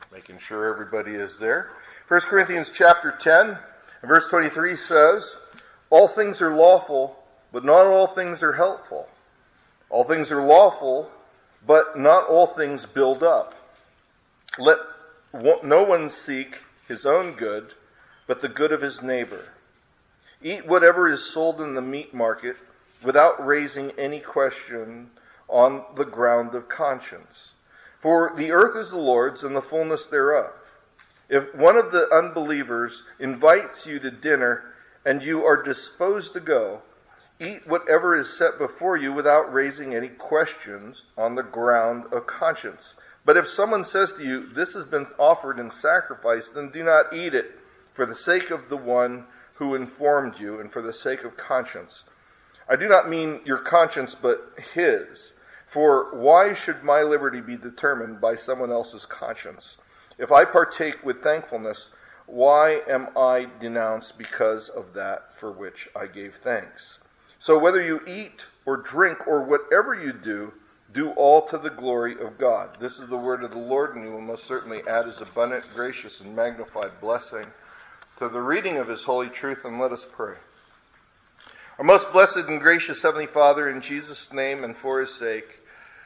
Making sure everybody is there. 1 Corinthians chapter 10, and verse 23 says, all things are lawful, but not all things are helpful. All things are lawful, but not all things build up. Let no one seek his own good, but the good of his neighbor. Eat whatever is sold in the meat market without raising any question on the ground of conscience. For the earth is the Lord's and the fullness thereof. If one of the unbelievers invites you to dinner and you are disposed to go, eat whatever is set before you without raising any questions on the ground of conscience. But if someone says to you, this has been offered in sacrifice, then do not eat it for the sake of the one who informed you and for the sake of conscience. I do not mean your conscience, but his. For why should my liberty be determined by someone else's conscience? If I partake with thankfulness, why am I denounced because of that for which I gave thanks? So whether you eat or drink or whatever you do, do all to the glory of God. This is the word of the Lord, and he will most certainly add his abundant, gracious, and magnified blessing to the reading of his holy truth, and let us pray. Our most blessed and gracious Heavenly Father, in Jesus' name and for his sake,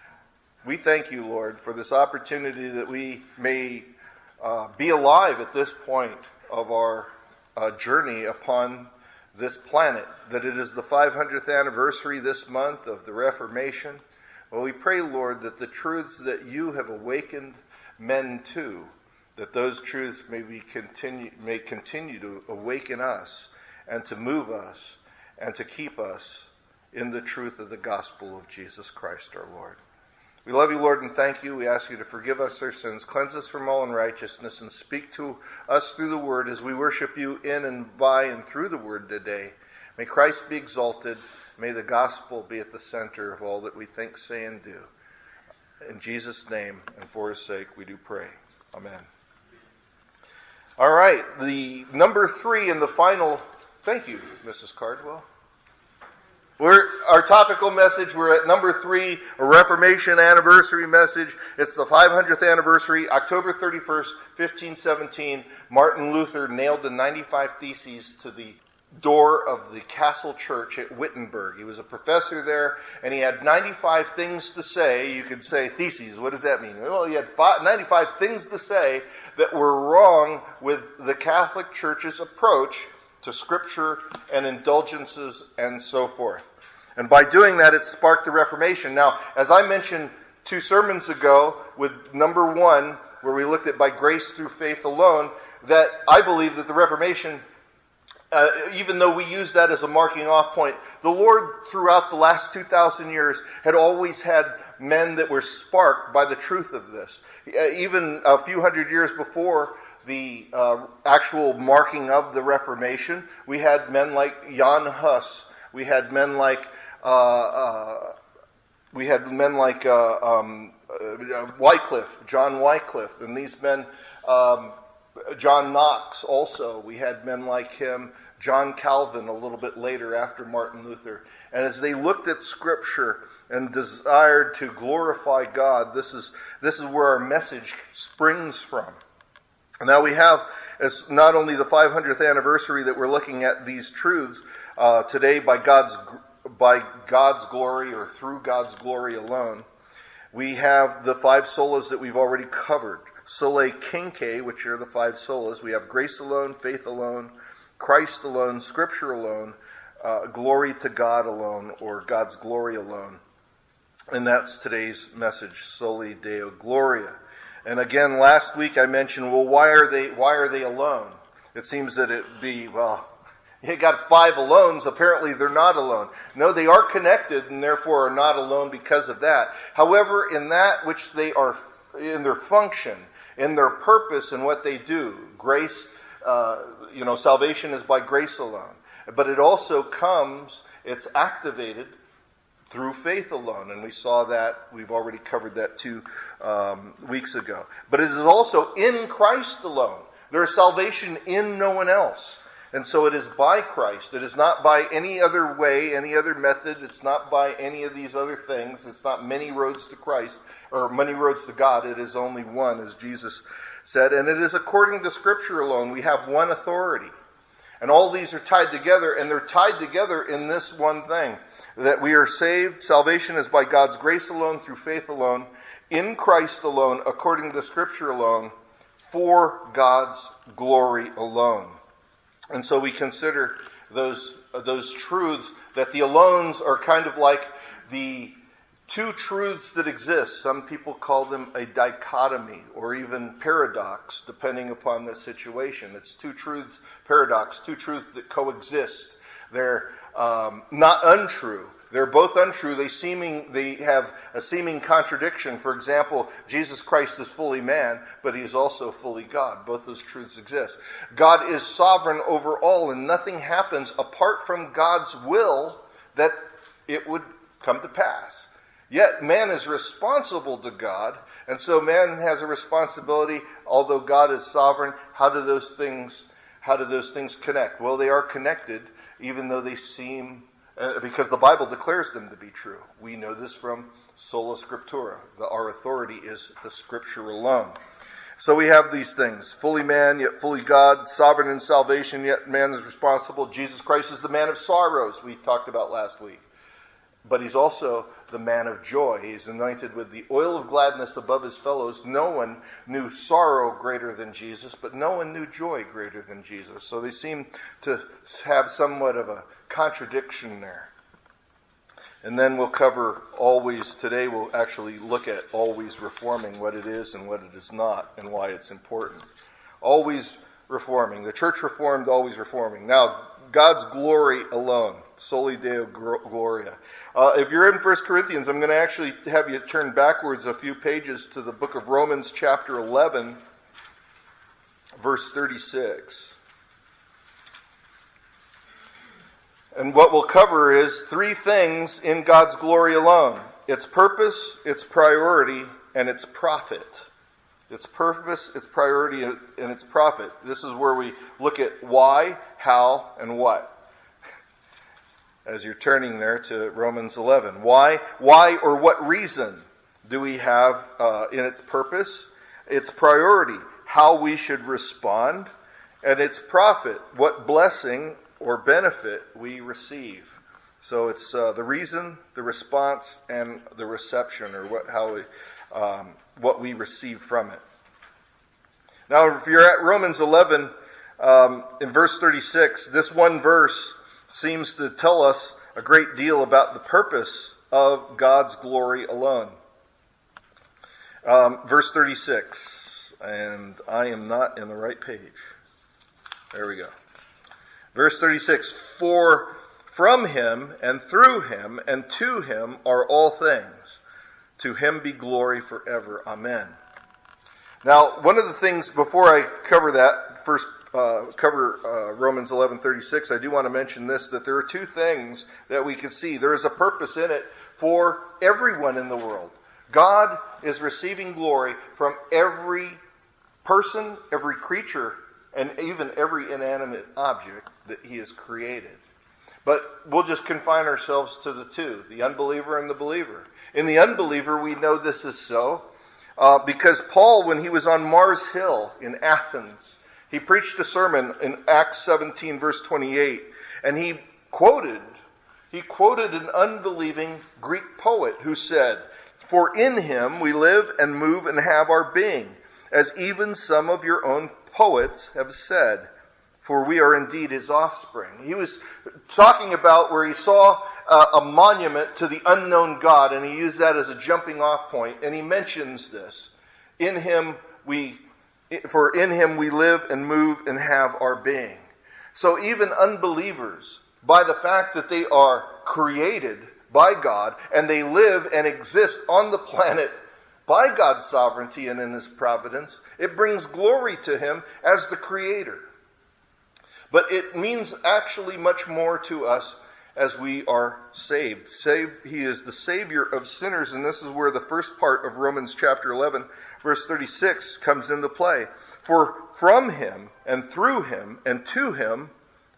we thank you, Lord, for this opportunity that we may be alive at this point of our journey upon this planet, that it is the 500th anniversary this month of the Reformation. Well, we pray, Lord, that the truths that you have awakened men to, that those truths may continue to awaken us and to move us and to keep us in the truth of the gospel of Jesus Christ our Lord. We love you, Lord, and thank you. We ask you to forgive us our sins, cleanse us from all unrighteousness, and speak to us through the word as we worship you in and by and through the word today. May Christ be exalted. May the gospel be at the center of all that we think, say, and do. In Jesus' name and for his sake, we do pray. Amen. All right, the number 3 and the final. Thank you, Mrs. Cardwell. Our topical message, we're at number 3, a Reformation anniversary message. It's the 500th anniversary, October 31st, 1517. Martin Luther nailed the 95 Theses to the door of the Castle Church at Wittenberg. He was a professor there, and he had 95 things to say. You could say theses. What does that mean? Well, he had 95 things to say that were wrong with the Catholic Church's approach to Scripture and indulgences and so forth. And by doing that, it sparked the Reformation. Now, as I mentioned 2 sermons ago with number 1, where we looked at by grace through faith alone, that I believe that the Reformation, even though we use that as a marking off point, the Lord throughout the last 2,000 years had always had men that were sparked by the truth of this. Even a few hundred years before the actual marking of the Reformation, we had men like Jan Hus. We had men like Wycliffe, John Wycliffe, and these men, John Knox also. We had men like him, John Calvin a little bit later after Martin Luther. And as they looked at Scripture and desired to glorify God, this is where our message springs from. And now we have, as not only the 500th anniversary that we're looking at these truths today by God's glory or through God's glory alone, we have the 5 solas that we've already covered. Sola Cinque, which are the 5 solas. We have grace alone, faith alone, Christ alone, Scripture alone, glory to God alone, or God's glory alone. And that's today's message, Soli Deo Gloria. And again, last week I mentioned, well, why are they alone? It seems that it'd be, well, you got 5 alones, apparently they're not alone. No, they are connected and therefore are not alone because of that. However, in that which they are, in their function, in their purpose and what they do, grace, salvation is by grace alone. But it also comes, it's activated through faith alone. And we saw that, we've already covered that 2 weeks ago. But it is also in Christ alone. There is salvation in no one else. And so it is by Christ. It is not by any other way, any other method. It's not by any of these other things. It's not many roads to Christ or many roads to God. It is only one, as Jesus said. And it is according to Scripture alone. We have one authority. And all these are tied together, and they're tied together in this one thing, that we are saved. Salvation is by God's grace alone, through faith alone, in Christ alone, according to Scripture alone, for God's glory alone. And so we consider those truths, that the alones are kind of like the two truths that exist. Some people call them a dichotomy or even paradox, depending upon the situation. It's two truths, paradox, two truths that coexist. They're not untrue. They're both untrue. They have a seeming contradiction. For example, Jesus Christ is fully man, but he is also fully God. Both those truths exist. God is sovereign over all, and nothing happens apart from God's will that it would come to pass. Yet man is responsible to God, and so man has a responsibility. Although God is sovereign, how do those things connect? Well, they are connected, even though they seem, because the Bible declares them to be true. We know this from sola scriptura. Our authority is the Scripture alone. So we have these things. Fully man, yet fully God. Sovereign in salvation, yet man is responsible. Jesus Christ is the man of sorrows, we talked about last week. But he's also the man of joy. He's anointed with the oil of gladness above his fellows. No one knew sorrow greater than Jesus, but no one knew joy greater than Jesus. So they seem to have somewhat of a contradiction there. And then we'll cover always. Today we'll actually look at always reforming, what it is and what it is not, and why it's important. Always reforming. The church reformed, always reforming. Now, God's glory alone. Soli Deo Gloria. If you're in 1 Corinthians, I'm going to actually have you turn backwards a few pages to the book of Romans chapter 11, verse 36. And what we'll cover is three things in God's glory alone. Its purpose, its priority, and its profit. Its purpose, its priority, and its profit. This is where we look at why, how, and what. As you're turning there to Romans 11. Why or what reason do we have in its purpose, its priority, how we should respond, and its profit, what blessing or benefit we receive. So it's the reason, the response, and the reception, or what we receive from it. Now, if you're at Romans 11, in verse 36, this one verse seems to tell us a great deal about the purpose of God's glory alone. Verse 36, and I am not in the right page. There we go. Verse 36, for from him and through him and to him are all things. To him be glory forever. Amen. Now, one of the things, before I cover that, first cover Romans 11:36, I do want to mention this, that there are two things that we can see. There is a purpose in it for everyone in the world. God is receiving glory from every person, every creature, and even every inanimate object that he has created. But we'll just confine ourselves to the two, the unbeliever and the believer. In the unbeliever, we know this is so because Paul, when he was on Mars Hill in Athens, he preached a sermon in Acts 17, verse 28, and he quoted an unbelieving Greek poet who said, "For in him we live and move and have our being, as even some of your own poets have said, for we are indeed his offspring." He was talking about where he saw a monument to the unknown God, and he used that as a jumping off point, and he mentions this. For in him we live and move and have our being. So even unbelievers, by the fact that they are created by God, and they live and exist on the planet by God's sovereignty and in his providence, it brings glory to him as the creator. But it means actually much more to us as we are saved. He is the Savior of sinners, and this is where the first part of Romans chapter 11, verse 36 comes into play. For from him and through him and to him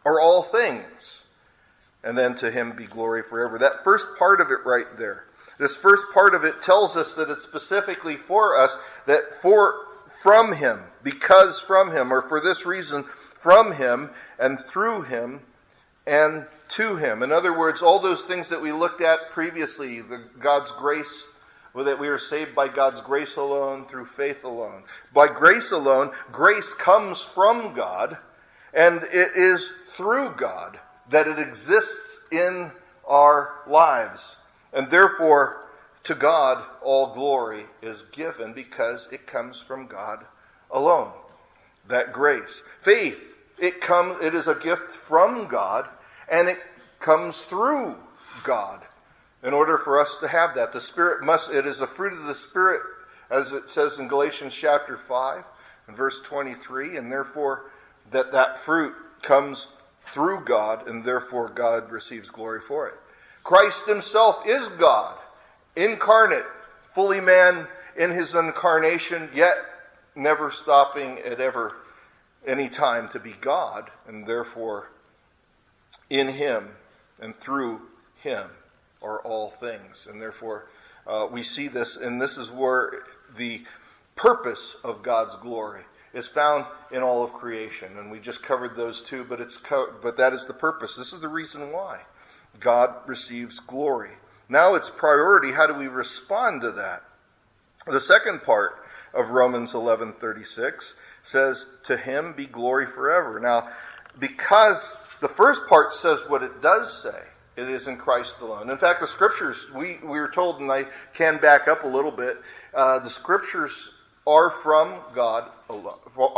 are all things. And then to him be glory forever. That first part of it right there. This first part of it tells us that it's specifically for us, that from him, because from him, or for this reason, from him and through him and to him. In other words, all those things that we looked at previously, God's grace, that we are saved by God's grace alone, through faith alone. By grace alone, grace comes from God, and it is through God that it exists in our lives. And therefore, to God, all glory is given because it comes from God alone. That grace. Faith, it is a gift from God, and it comes through God. In order for us to have that, it is the fruit of the Spirit, as it says in Galatians chapter 5 and verse 23, and therefore that fruit comes through God, and therefore God receives glory for it. Christ himself is God, incarnate, fully man in his incarnation, yet never stopping at any time to be God, and therefore in him and through him are all things. And therefore we see this, and this is where the purpose of God's glory is found in all of creation. And we just covered those two, but that is the purpose. This is the reason why God receives glory. Now it's priority. How do we respond to that? The second part of Romans 11:36 says, to him be glory forever. Now, because the first part says what it does say, it is in Christ alone. In fact, the scriptures, we were told, and I can back up a little bit, the scriptures are from God alone,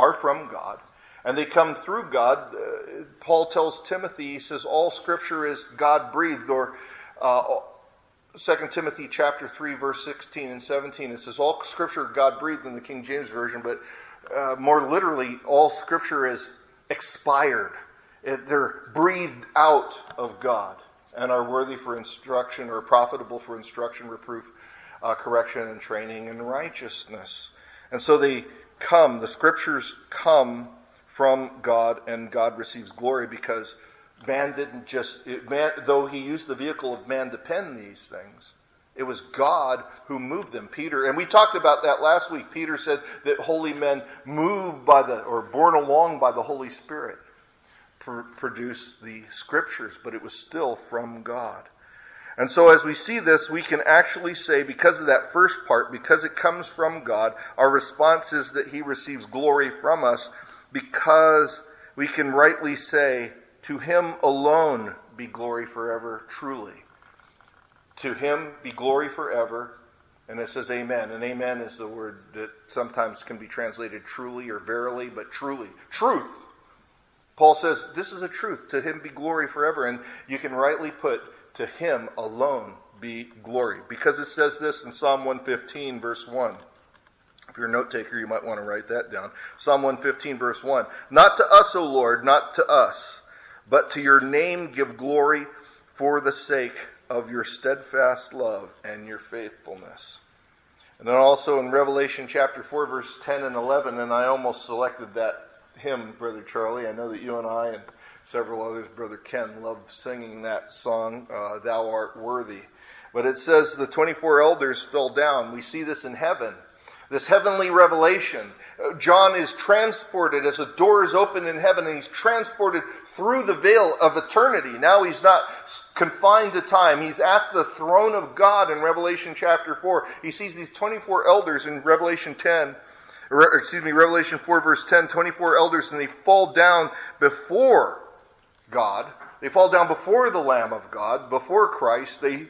and they come through God. Paul tells Timothy, he says, all scripture is God-breathed, or 2 Timothy chapter 3, verse 16 and 17, it says all scripture God-breathed in the King James Version, but more literally, all scripture is expired. They're breathed out of God and are worthy for instruction, or profitable for instruction, reproof, correction, and training in righteousness. And so the scriptures come from God, and God receives glory because man didn't though he used the vehicle of man to pen these things, it was God who moved them. Peter, and we talked about that last week, Peter said that holy men moved or borne along by the Holy Spirit produce the scriptures, but it was still from God. And so as we see this, we can actually say, because of that first part, because it comes from God, our response is that he receives glory from us, because we can rightly say, to him alone be glory forever, truly. To him be glory forever. And it says amen. And amen is the word that sometimes can be translated truly or verily, but truly. Truth. Paul says this is a truth. To him be glory forever. And you can rightly put, to him alone be glory. Because it says this in Psalm 115, verse 1. If you're a note taker, you might want to write that down. Psalm 115, verse 1. Not to us, O Lord, not to us, but to your name give glory for the sake of your steadfast love and your faithfulness. And then also in Revelation chapter 4, verse 10 and 11, and I almost selected that hymn, Brother Charlie. I know that you and I and several others, Brother Ken, love singing that song, Thou Art Worthy. But it says the 24 elders fell down. We see this in heaven. This heavenly revelation. John is transported as a door is opened in heaven, and he's transported through the veil of eternity. Now he's not confined to time. He's at the throne of God in Revelation chapter 4. He sees these 24 elders in Revelation 4 verse 10, 24 elders, and they fall down before God. They fall down before the Lamb of God, before Christ. They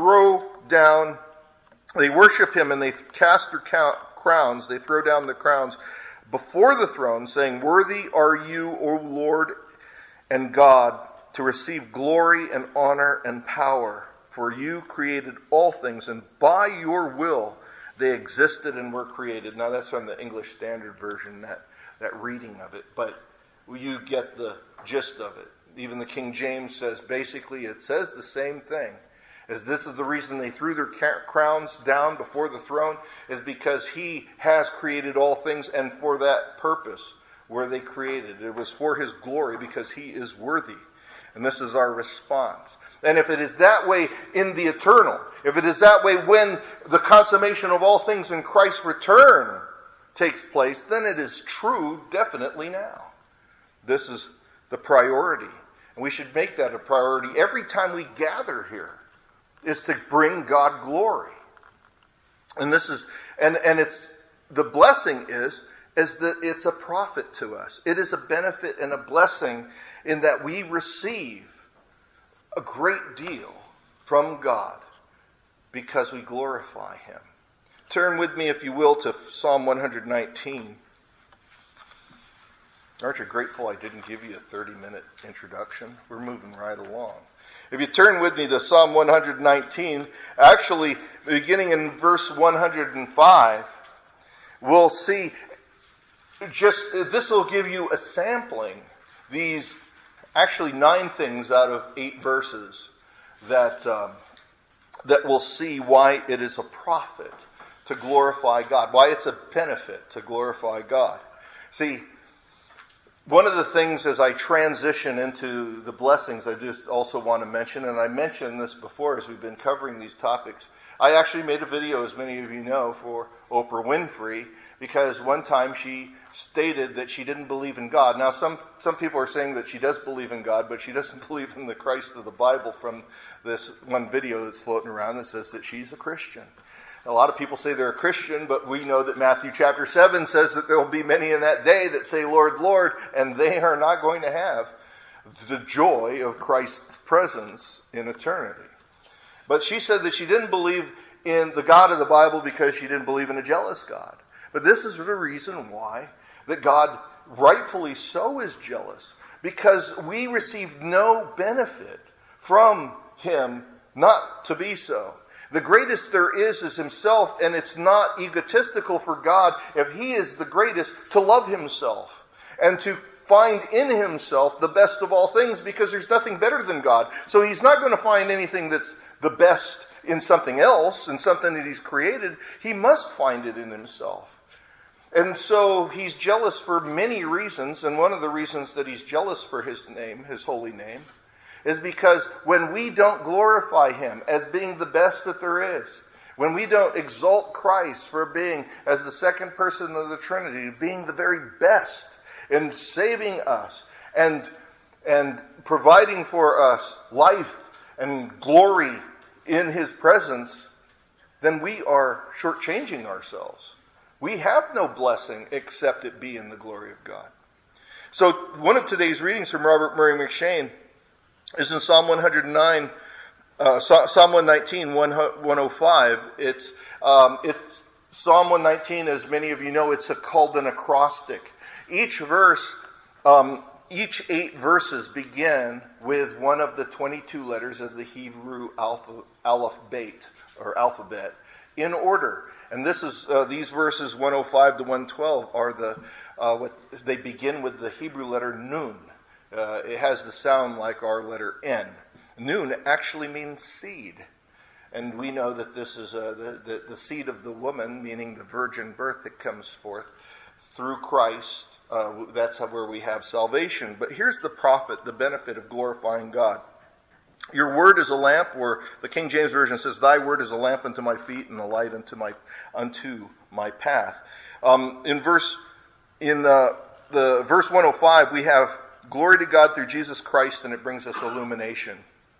worship him, and they cast their crowns. They throw down the crowns before the throne, saying, Worthy are you, O Lord and God, to receive glory and honor and power. For you created all things, and by your will they existed and were created. Now that's from the English Standard Version, that reading of it. But you get the gist of it. Even the King James says, basically it says the same thing. As this is the reason they threw their crowns down before the throne, is because he has created all things, and for that purpose were they created. It was for his glory because he is worthy. And this is our response. And if it is that way in the eternal, if it is that way when the consummation of all things in Christ's return takes place, then it is true definitely now. This is the priority. And we should make that a priority every time we gather here, is to bring God glory. And this is, and it's, the blessing is that it's a profit to us. It is a benefit and a blessing in that we receive a great deal from God because we glorify him. Turn with me, if you will, to Psalm 119. Aren't you grateful I didn't give you a 30-minute introduction? We're moving right along. If you turn with me to Psalm 119, actually beginning in verse 105, we'll see this will give you a sampling. These actually 9 things out of 8 verses that we'll see why it is a profit to glorify God, why it's a benefit to glorify God. See, one of the things as I transition into the blessings, I just also want to mention, and I mentioned this before as we've been covering these topics, I actually made a video, as many of you know, for Oprah Winfrey, because one time she stated that she didn't believe in God. Now, some people are saying that she does believe in God, but she doesn't believe in the Christ of the Bible from this one video that's floating around that says that she's a Christian. A lot of people say they're a Christian, but we know that Matthew chapter 7 says that there will be many in that day that say, Lord, Lord, and they are not going to have the joy of Christ's presence in eternity. But she said that she didn't believe in the God of the Bible because she didn't believe in a jealous God. But this is the reason why that God, rightfully so, is jealous. Because we receive no benefit from him not to be so. The greatest there is himself, and it's not egotistical for God, if he is the greatest, to love himself and to find in himself the best of all things, because there's nothing better than God. So he's not going to find anything that's the best in something else, in something that he's created. He must find it in himself. And so he's jealous for many reasons, and one of the reasons that he's jealous for his name, his holy name, is because when we don't glorify him as being the best that there is, when we don't exalt Christ for being, as the second person of the Trinity, being the very best in saving us and providing for us life and glory in his presence, then we are shortchanging ourselves. We have no blessing except it be in the glory of God. So one of today's readings from Robert Murray McCheyne is in Psalm 109, Psalm 119, 105. It's Psalm 119, as many of you know, it's called an acrostic. Each verse, each 8 verses begin with one of the 22 letters of the Hebrew alphabet in order. And this is these verses 105 to 112 are they begin with the Hebrew letter Nun. It has the sound like our letter N. Nun actually means seed. And we know that this is the seed of the woman, meaning the virgin birth that comes forth through Christ. That's where we have salvation. But here's the profit, the benefit of glorifying God. Your word is a lamp, or the King James Version says, thy word is a lamp unto my feet and a light unto my path. In verse 105, we have glory to God through Jesus Christ, and it brings us illumination.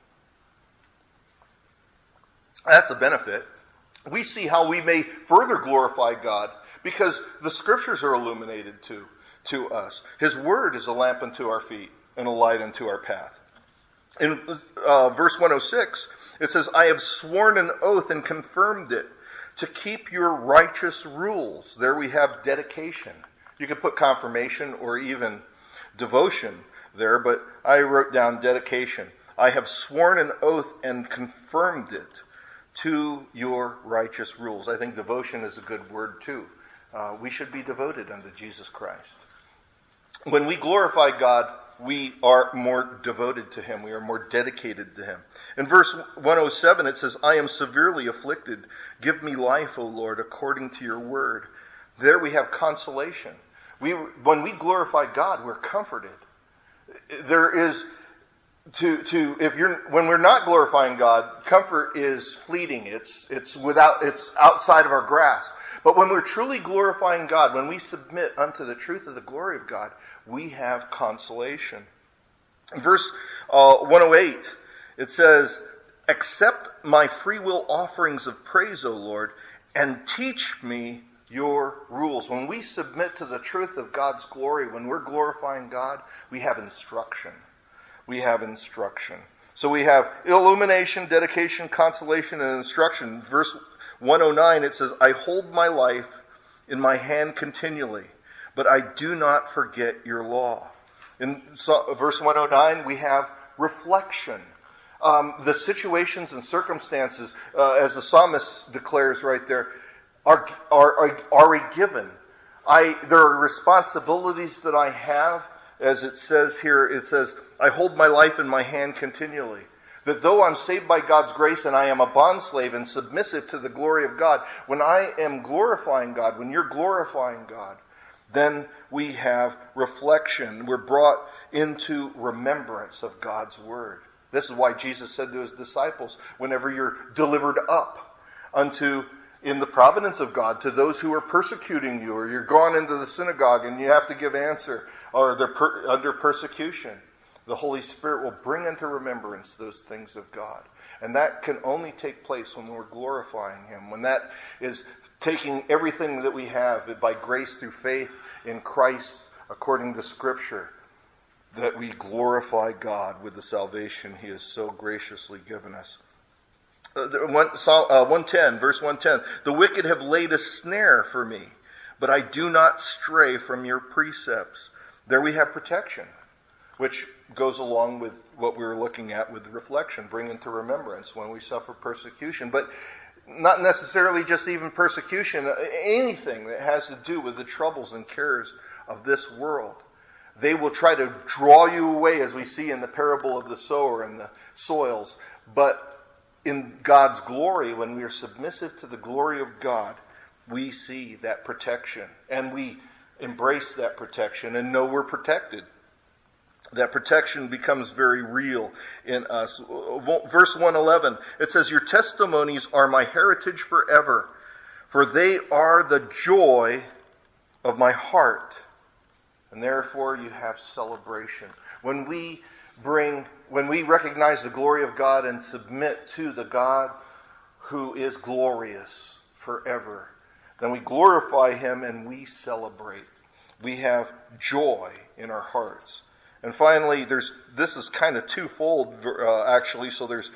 That's a benefit. We see how we may further glorify God because the scriptures are illuminated to us. His word is a lamp unto our feet and a light unto our path. In verse 106, it says, I have sworn an oath and confirmed it to keep your righteous rules. There we have dedication. You could put confirmation or even devotion there, but I wrote down dedication. I have sworn an oath and confirmed it to your righteous rules. I think devotion is a good word too. We should be devoted unto Jesus Christ. When we glorify God, we are more devoted to him. We are more dedicated to him. In verse 107, it says, I am severely afflicted. Give me life, O Lord, according to your word. There we have consolation. When we glorify God, we're comforted. There is when we're not glorifying God, comfort is fleeting. It's outside of our grasp. But when we're truly glorifying God, when we submit unto the truth of the glory of God, we have consolation. In verse 108, it says, "Accept my free will offerings of praise, O Lord, and teach me your rules." When we submit to the truth of God's glory, when we're glorifying God, we have instruction. We have instruction. So we have illumination, dedication, consolation, and instruction. Verse 109, it says, "I hold my life in my hand continually, but I do not forget your law." In verse 109, we have reflection. The situations and circumstances, as the psalmist declares right there, are a given. There are responsibilities that I have. As it says here, it says, "I hold my life in my hand continually." That though I'm saved by God's grace and I am a bondslave and submissive to the glory of God, when I am glorifying God, when you're glorifying God, then we have reflection. We're brought into remembrance of God's word. This is why Jesus said to his disciples, whenever you're delivered up in the providence of God to those who are persecuting you, or you're gone into the synagogue and you have to give answer, or they're under persecution, the Holy Spirit will bring into remembrance those things of God. And that can only take place when we're glorifying Him, when that is taking everything that we have by grace through faith in Christ according to Scripture, that we glorify God with the salvation He has so graciously given us. 110, verse 110, "The wicked have laid a snare for me, but I do not stray from your precepts." There we have protection, which goes along with what we were looking at with reflection, bring into remembrance when we suffer persecution. But not necessarily just even persecution, anything that has to do with the troubles and cares of this world. They will try to draw you away, as we see in the parable of the sower and the soils. But in God's glory, when we are submissive to the glory of God, we see that protection. And we embrace that protection and know we're protected. That protection becomes very real in us. Verse 111, it says, "Your testimonies are my heritage forever, for they are the joy of my heart." And therefore you have celebration. When we recognize the glory of God and submit to the God who is glorious forever, then we glorify Him and we celebrate. We have joy in our hearts. And finally, this is kind of twofold, actually. So there's,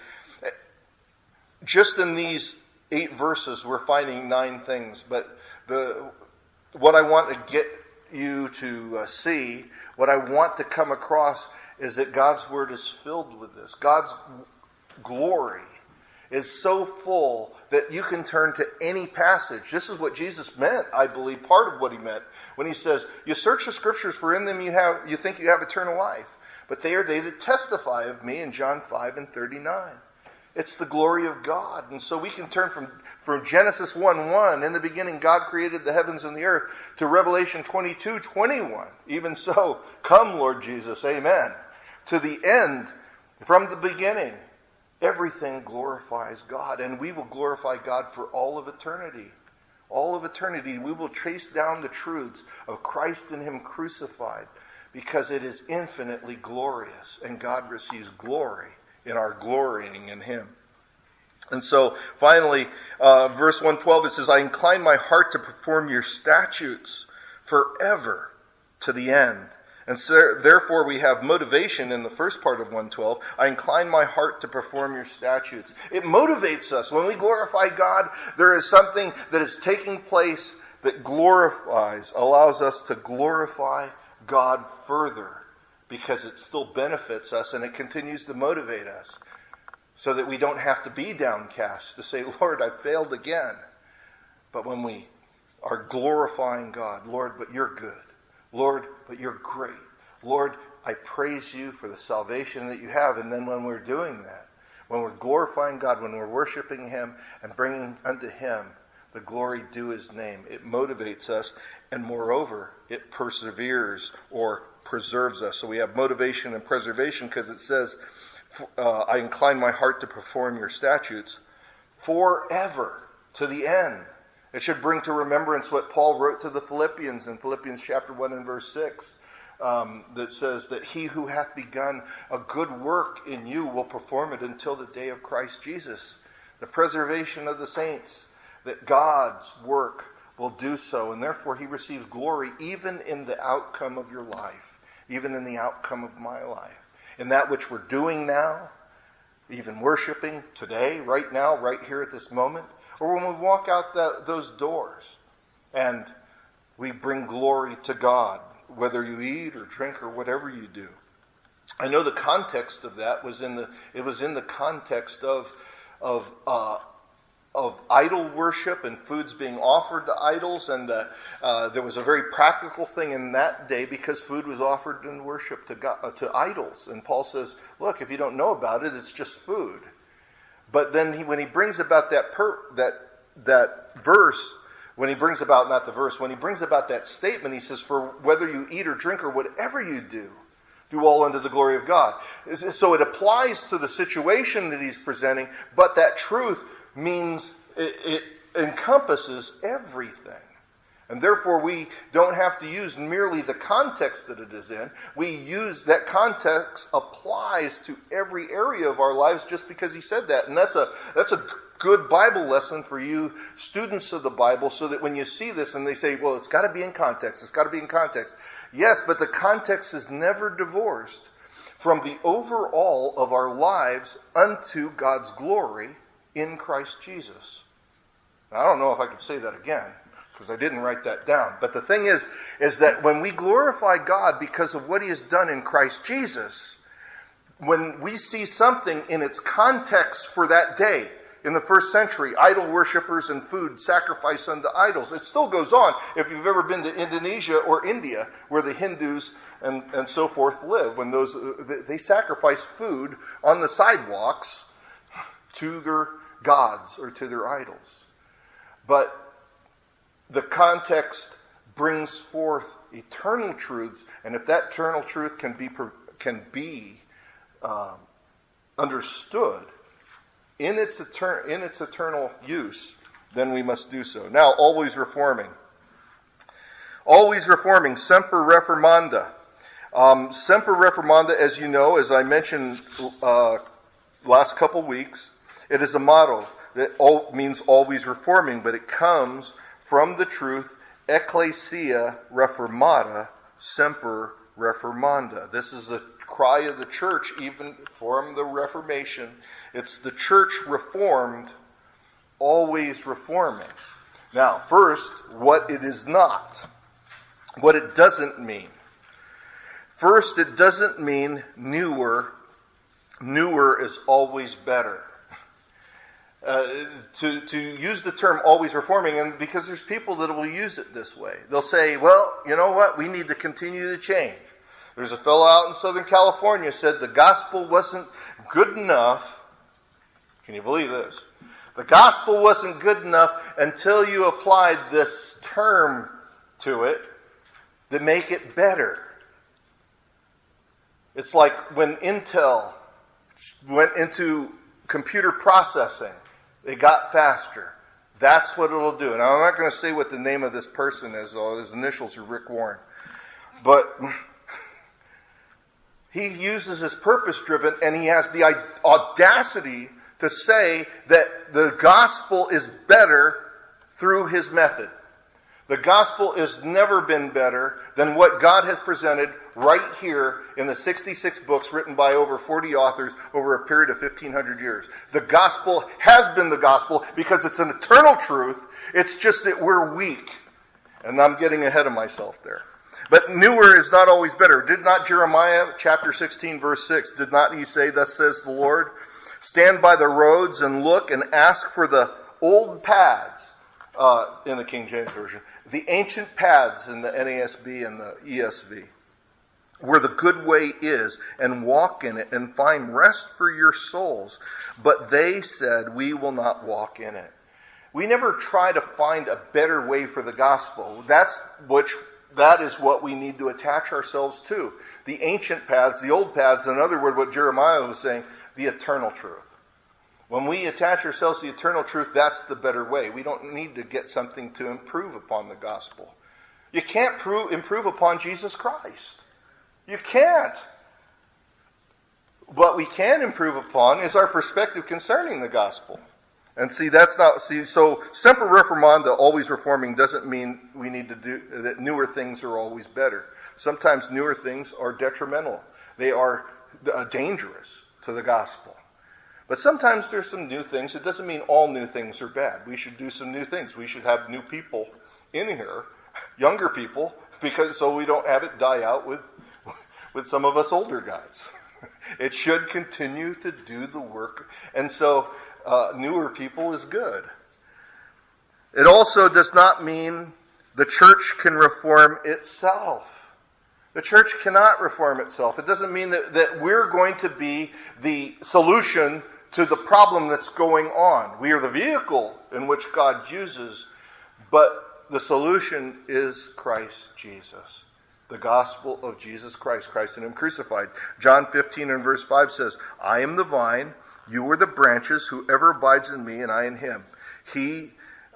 just in these 8 verses, we're finding 9 things. But what I want to get you to see, what I want to come across, is that God's Word is filled with this. God's glory is so full that you can turn to any passage. This is what Jesus meant, I believe, part of what He meant, when He says, "You search the Scriptures, for in them you think you have eternal life. But they are they that testify of me," in John 5 and 39. It's the glory of God. And so we can turn from Genesis 1:1, "In the beginning God created the heavens and the earth," to Revelation 22:21. "Even so, come, Lord Jesus, amen." To the end, from the beginning, everything glorifies God. And we will glorify God for all of eternity. All of eternity, we will trace down the truths of Christ and Him crucified, because it is infinitely glorious, and God receives glory in our glorying in Him. And so, finally, verse 112, it says, "I incline my heart to perform your statutes forever to the end." And so, therefore, we have motivation in the first part of 112. "I incline my heart to perform your statutes." It motivates us. When we glorify God, there is something that is taking place that allows us to glorify God further, because it still benefits us and it continues to motivate us, so that we don't have to be downcast to say, "Lord, I failed again." But when we are glorifying God, "Lord, but you're good. Lord, but you're great. Lord, I praise you for the salvation that you have." And then when we're doing that, when we're glorifying God, when we're worshiping Him and bringing unto Him the glory due his name. It motivates us, and moreover, it perseveres or preserves us. So we have motivation and preservation because it says, I incline my heart to perform your statutes forever, to the end. It should bring to remembrance what Paul wrote to the Philippians in Philippians chapter 1 and verse 6. That says that he who hath begun a good work in you will perform it until the day of Christ Jesus. The preservation of the saints, that God's work will do so, and therefore he receives glory even in the outcome of your life, even in the outcome of my life. In that which we're doing now, even worshiping today, right now, right here at this moment, or when we walk out those doors and we bring glory to God, whether you eat or drink or whatever you do. I know the context of that was in the context of idol worship and foods being offered to idols, and there was a very practical thing in that day because food was offered in worship to idols. And Paul says, look, if you don't know about it, it's just food. But then when he brings about that verse, when he brings about that statement, he says, for whether you eat or drink or whatever you do all unto the glory of God. So it applies to the situation that he's presenting, but that truth means it encompasses everything. And therefore we don't have to use merely the context that it is in. We use that context applies to every area of our lives just because he said that. And that's a good Bible lesson for you students of the Bible, so that when you see this and they say, well, it's got to be in context. It's got to be in context. Yes, but the context is never divorced from the overall of our lives unto God's glory in Christ Jesus. Now, I don't know if I could say that again, because I didn't write that down. But the thing is that when we glorify God because of what he has done in Christ Jesus, when we see something in its context for that day, in the first century, idol worshippers and food sacrifice unto idols. It still goes on if you've ever been to Indonesia or India, where the Hindus and so forth live. When they sacrifice food on the sidewalks to their gods or to their idols. But the context brings forth eternal truths, and if that eternal truth can be understood in its eternal use, then we must do so. Now, always reforming. Always reforming, semper reformanda. Semper reformanda, as you know, as I mentioned last couple weeks, it is a motto that means always reforming, but it comes from the truth, ecclesia reformata, semper reformanda. This is the cry of the church, even from the Reformation. It's the church reformed, always reforming. Now, first, what it is not. What it doesn't mean. First, it doesn't mean newer. Newer is always better. To use the term always reforming, and because there's people that will use it this way. They'll say, well, you know what? We need to continue to change. There's a fellow out in Southern California said the gospel wasn't good enough. Can you believe this? The gospel wasn't good enough until you applied this term to it to make it better. It's like when Intel went into computer processing, it got faster. That's what it'll do. And I'm not going to say what the name of this person is, though his initials are Rick Warren. But he uses his purpose-driven, and he has the audacity to say that the gospel is better through his method. The gospel has never been better than what God has presented right here in the 66 books written by over 40 authors over a period of 1,500 years. The gospel has been the gospel because it's an eternal truth. It's just that we're weak. And I'm getting ahead of myself there. But newer is not always better. Did not Jeremiah chapter 16 verse 6, did not he say, thus says the Lord, stand by the roads and look and ask for the old paths, in the King James Version, the ancient paths in the NASB and the ESV, where the good way is, and walk in it and find rest for your souls. But they said, we will not walk in it. We never try to find a better way for the gospel. That is what we need to attach ourselves to. The ancient paths, the old paths, in other words, what Jeremiah was saying, the eternal truth. When we attach ourselves to the eternal truth, that's the better way. We don't need to get something to improve upon the gospel. You can't improve upon Jesus Christ. You can't. What we can improve upon is our perspective concerning the gospel. And so semper reformanda, always reforming, doesn't mean we need to do that newer things are always better. Sometimes newer things are detrimental. They are dangerous to the gospel. But sometimes there's some new things. It doesn't mean all new things are bad. We should do some new things. We should have new people in here, younger people, so we don't have it die out with some of us older guys. It should continue to do the work. And so newer people is good. It also does not mean the church can reform itself. The church cannot reform itself. It doesn't mean that we're going to be the solution to the problem that's going on. We are the vehicle in which God uses, but the solution is Christ Jesus. The gospel of Jesus Christ, Christ and Him crucified. John 15 and verse 5 says, I am the vine, you are the branches, whoever abides in me and I in him. He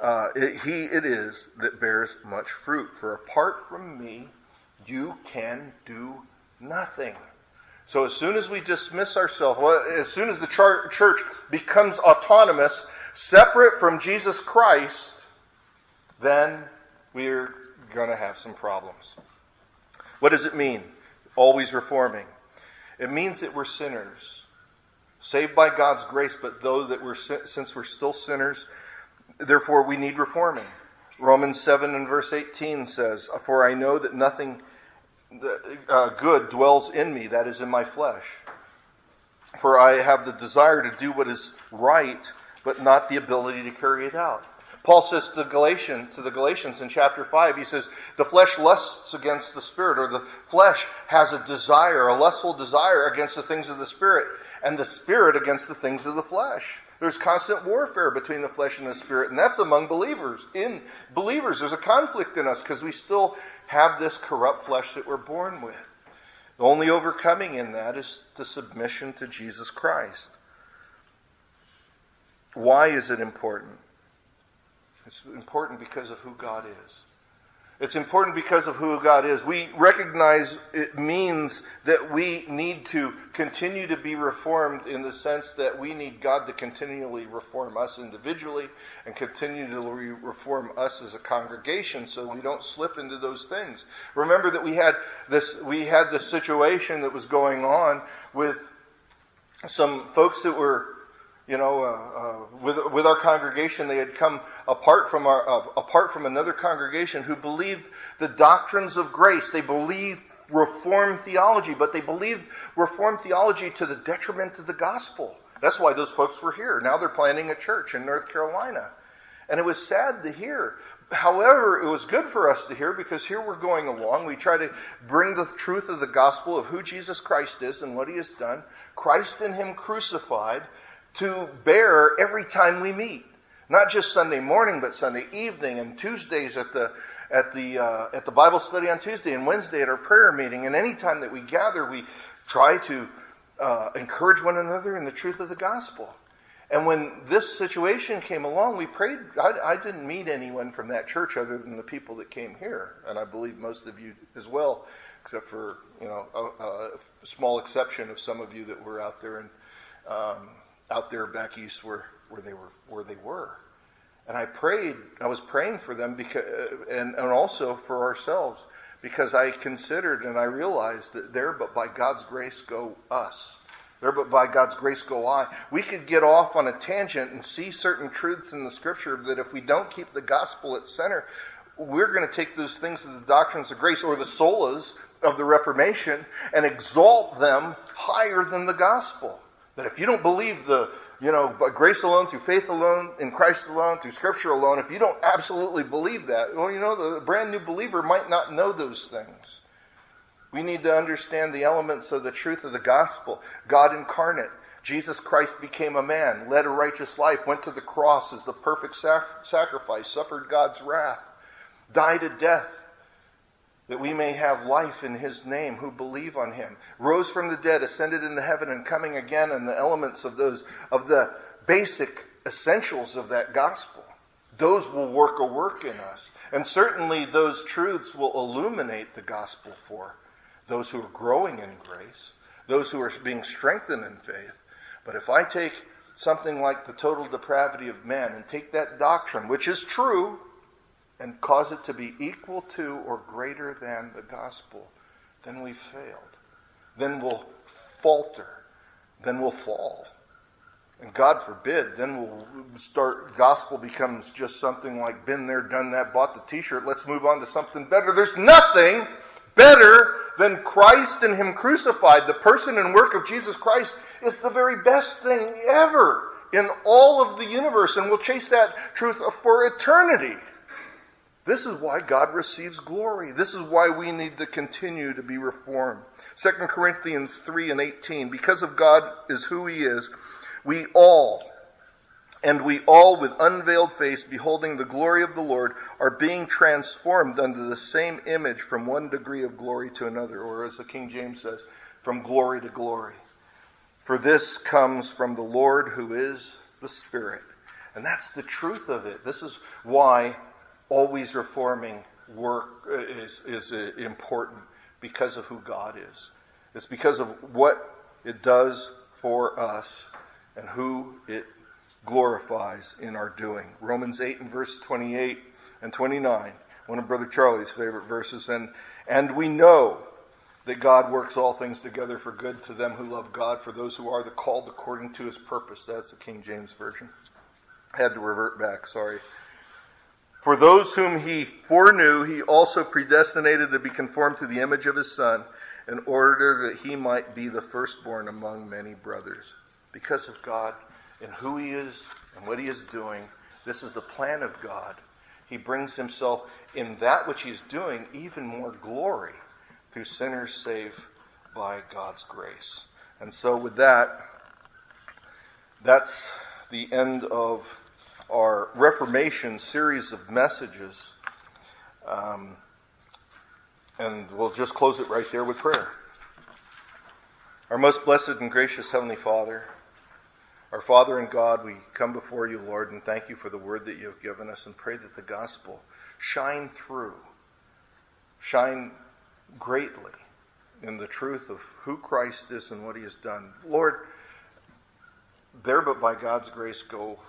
it is that bears much fruit. For apart from me, you can do nothing. So as soon as we dismiss ourselves, as soon as the church becomes autonomous, separate from Jesus Christ, then we're going to have some problems. What does it mean? Always reforming. It means that we're sinners, saved by God's grace, but since we're still sinners, therefore we need reforming. Romans 7 and verse 18 says, For I know that nothing good dwells in me, that is in my flesh. For I have the desire to do what is right, but not the ability to carry it out. Paul says to the Galatians in chapter 5, he says, the flesh lusts against the spirit, or the flesh has a desire, a lustful desire against the things of the spirit, and the spirit against the things of the flesh. There's constant warfare between the flesh and the spirit, and that's among believers. In believers, there's a conflict in us because we still have this corrupt flesh that we're born with. The only overcoming in that is the submission to Jesus Christ. Why is it important? It's important because of who God is. It's important because of who God is. We recognize it means that we need to continue to be reformed in the sense that we need God to continually reform us individually and continue to reform us as a congregation so we don't slip into those things. Remember that we had this situation that was going on with some folks that were with our congregation. They had come apart from another congregation who believed the doctrines of grace. They believed Reformed theology, but they believed Reformed theology to the detriment of the gospel. That's why those folks were here. Now they're planting a church in North Carolina. And it was sad to hear. However, it was good for us to hear because here we're going along. We try to bring the truth of the gospel of who Jesus Christ is and what He has done. Christ and Him crucified, to bear every time we meet, not just Sunday morning, but Sunday evening and Tuesdays at the Bible study on Tuesday and Wednesday at our prayer meeting. And any time that we gather, we try to encourage one another in the truth of the gospel. And when this situation came along, we prayed. I didn't meet anyone from that church other than the people that came here, and I believe most of you as well, except for a small exception of some of you that were out there and. Out there back east where they were. And I was praying for them and also for ourselves, because I considered and I realized that there but by God's grace go us. There but by God's grace go I. We could get off on a tangent and see certain truths in the scripture that if we don't keep the gospel at center, we're going to take those things of the doctrines of grace or the solas of the Reformation and exalt them higher than the gospel. That if you don't believe by grace alone, through faith alone, in Christ alone, through Scripture alone, if you don't absolutely believe that, the brand new believer might not know those things. We need to understand the elements of the truth of the gospel. God incarnate, Jesus Christ became a man, led a righteous life, went to the cross as the perfect sacrifice, suffered God's wrath, died a death that we may have life in his name who believe on him, rose from the dead, ascended into heaven, and coming again, and the elements of the basic essentials of that gospel. Those will work a work in us. And certainly those truths will illuminate the gospel for those who are growing in grace, those who are being strengthened in faith. But if I take something like the total depravity of man and take that doctrine, which is true, and cause it to be equal to or greater than the gospel, then we've failed. Then we'll falter. Then we'll fall. And God forbid, then gospel becomes just something like been there, done that, bought the t-shirt, let's move on to something better. There's nothing better than Christ and him crucified. The person and work of Jesus Christ is the very best thing ever in all of the universe, and we'll chase that truth for eternity. This is why God receives glory. This is why we need to continue to be reformed. 2 Corinthians 3:18, because of God is who he is, we all with unveiled face, beholding the glory of the Lord, are being transformed unto the same image from one degree of glory to another, or as the King James says, from glory to glory. For this comes from the Lord who is the Spirit. And that's the truth of it. This is why always reforming work is important, because of who God is. It's because of what it does for us and who it glorifies in our doing. Romans 8 and verse 28 and 29, one of Brother Charlie's favorite verses. And we know that God works all things together for good to them who love God, for those who are the called according to his purpose. That's the King James Version. I had to revert back, sorry. For those whom he foreknew, he also predestinated to be conformed to the image of his Son, in order that he might be the firstborn among many brothers. Because of God and who he is and what he is doing, this is the plan of God. He brings himself in that which he's doing even more glory through sinners saved by God's grace. And so with that, that's the end of our Reformation series of messages. And we'll just close it right there with prayer. Our most blessed and gracious Heavenly Father, our Father and God, we come before you, Lord, and thank you for the word that you have given us, and pray that the gospel shine greatly in the truth of who Christ is and what he has done. Lord, there but by God's grace go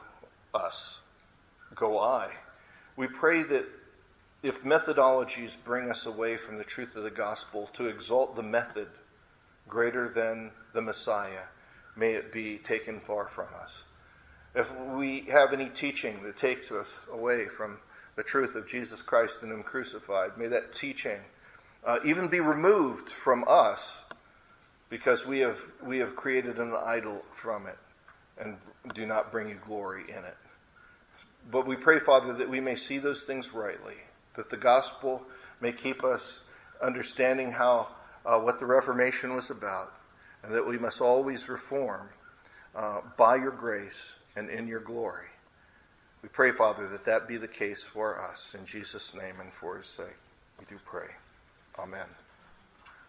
I. We pray that if methodologies bring us away from the truth of the gospel, to exalt the method greater than the Messiah, may it be taken far from us. If we have any teaching that takes us away from the truth of Jesus Christ and him crucified, may that teaching even be removed from us, because we have created an idol from it and do not bring you glory in it. But we pray, Father, that we may see those things rightly, that the gospel may keep us understanding what the Reformation was about, and that we must always reform by your grace and in your glory. We pray, Father, that be the case for us. In Jesus' name and for his sake, we do pray. Amen.